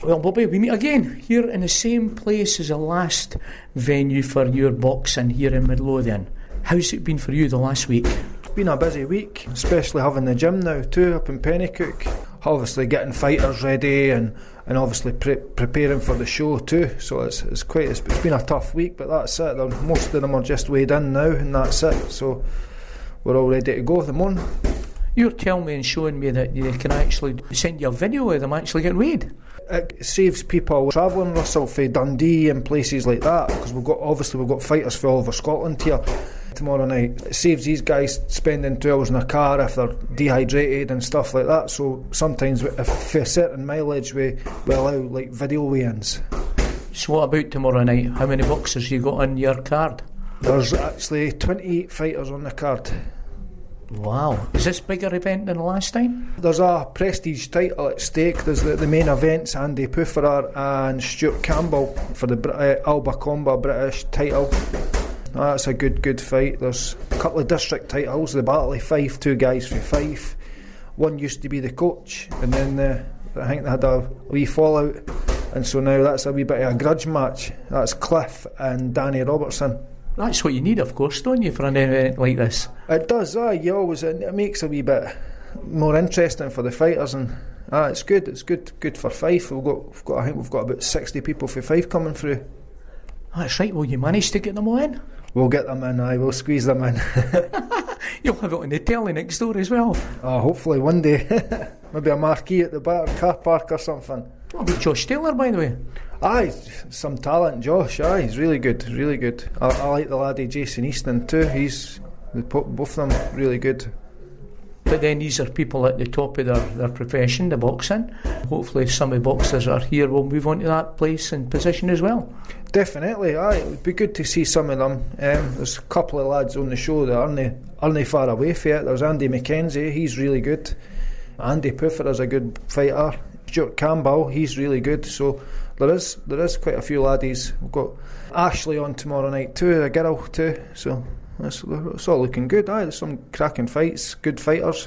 Well, Bobby, we meet again here in the same place as the last venue for your boxing here in Midlothian. How's it been for you the last week? It's been a busy week, especially having the gym now too up in Pennycook. Obviously getting fighters ready and obviously preparing for the show too. So it's been a tough week, but that's it. Most of them are just weighed in now, and that's it. So we're all ready to go at the moment. You're telling me and showing me that they can actually send you a video of them actually getting weighed. It saves people travelling, Russell, for Dundee and places like that, because we've got fighters for all over Scotland here tomorrow night. It saves these guys spending 2 hours in a car if they're dehydrated and stuff like that. So sometimes if for a certain mileage we allow like video weigh-ins. So what about tomorrow night? How many boxers you got on your card? There's actually 28 fighters on the card. Wow. Is this a bigger event than the last time? There's a prestige title at stake. There's the main events, Andy Pufferer and Stuart Campbell for the Alba Comba British title. That's a good fight. There's a couple of district titles, the Battle of Fife, 2 guys from Fife. One used to be the coach, and then I think they had a wee fallout, and so now that's a wee bit of a grudge match. That's Cliff and Danny Robertson. That's what you need, of course, don't you, for an event like this? It does, it makes a wee bit more interesting for the fighters, and it's good. It's good for Fife. I think we've got about 60 people for Fife coming through. That's right. Will you manage to get them all in? We'll get them in. We'll squeeze them in. You'll have it on the telly next door as well. Hopefully one day. Maybe a marquee at the car park or something. What about Josh Taylor, by the way? Some talent, Josh. He's really good. I like the laddie Jason Easton too. Both of them really good. But then these are people at the top of their profession, the boxing. Hopefully some of the boxers are here will move on to that place and position as well. Definitely, it would be good to see some of them. There's a couple of lads on the show that aren't far away from it. There's Andy McKenzie, he's really good. Andy Pufferer's a good fighter. Stuart Campbell, he's really good. So there is quite a few laddies. We've got Ashley on tomorrow night too, a girl too. So it's all looking good. There's some cracking fights, good fighters.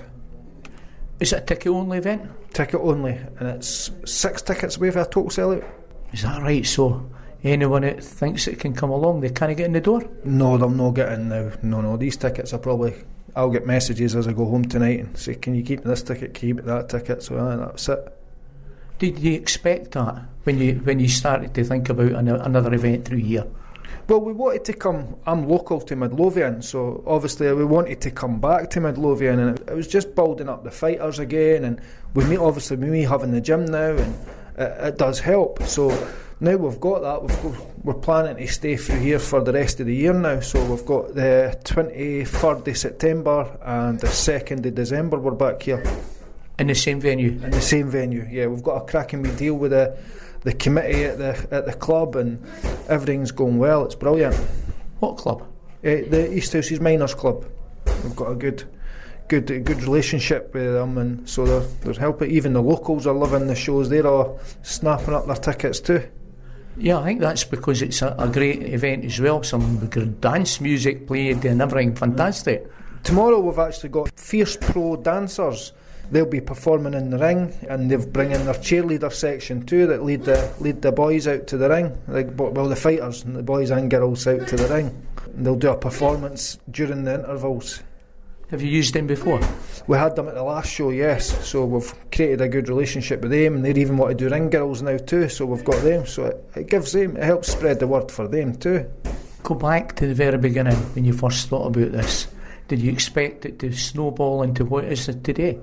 Is it a ticket only event? Ticket only, and it's 6 tickets away for a total sellout. Is that right? So anyone that thinks it can come along, they can't get in the door? No, they'll not get in now. No, these tickets are probably... I'll get messages as I go home tonight and say, can you keep this ticket, keep that ticket? So that's it. Did you expect that when you started to think about another event through here? Well, we wanted to come. I'm local to Midlothian, so obviously we wanted to come back to Midlothian, and it was just building up the fighters again. And with me having the gym now, and it does help. So now we've got that. We're planning to stay through here for the rest of the year now. So we've got the 23rd of September and the 2nd of December. We're back here. In the same venue? In the same venue, yeah. We've got a cracking wee deal with the committee at the club, and everything's going well. It's brilliant. What club? The East Houses Miners Club. We've got a good relationship with them, and so they're helping. Even the locals are loving the shows. They're all snapping up their tickets too. Yeah, I think that's because it's a great event as well. Some good dance music played and everything. Fantastic. Tomorrow we've actually got Fierce Pro dancers. They'll be performing in the ring, and they've bring in their cheerleader section too that lead the boys out to the ring. The fighters and the boys and girls out to the ring. And they'll do a performance during the intervals. Have you used them before? We had them at the last show, yes. So we've created a good relationship with them, and they even want to do ring girls now too. So we've got them. So it helps spread the word for them too. Go back to the very beginning when you first thought about this. Did you expect it to snowball into what it is today?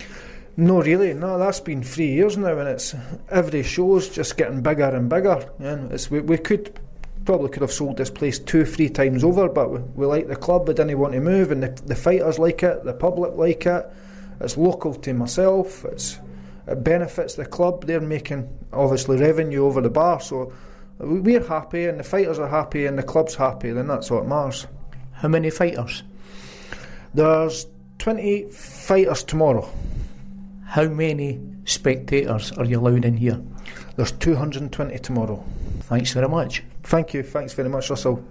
No, really. No, that's been 3 years now, and it's every show's just getting bigger and bigger. And we could have sold this place 2-3 times over, but we like the club. We didn't want to move, and the fighters like it, the public like it. It's local to myself. It benefits the club. They're making obviously revenue over the bar, so we're happy, and the fighters are happy, and the club's happy. Then that's what matters. How many fighters? There's 28 fighters tomorrow. How many spectators are you allowed in here? There's 220 tomorrow. Thanks very much. Thank you. Thanks very much, Russell.